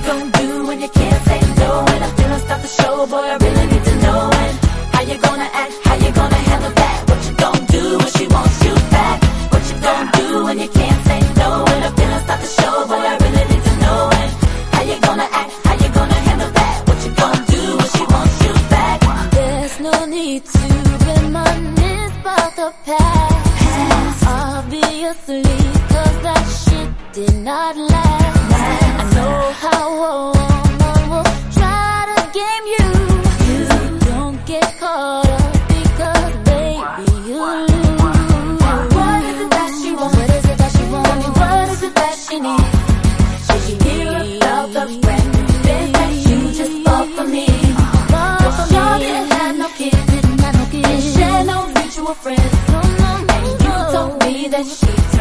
gon' do when you can't say no? When I'm feeling start to show, boy, I really need to know. And how you gonna act, how you gonna handle that? What you gon' do when she wants you back? What you gon' do when you can't say no? When I'm feeling start to show, boy, I really need to know. And how you gonna act, how you gonna handle that? What you gon' do when she wants you back? There's no need to reminisce about the past. Obviously, cause that shit did not last. I know how a woman will try to game you. So don't get caught up because baby you lose. What is it that she wants? What is it that she wants? I mean, what is it that she needs? Should she hear about the brand new biz that you just bought for me? Well, y'all didn't have no kids, didn't share no mutual friends. No, no, no. And you told me that she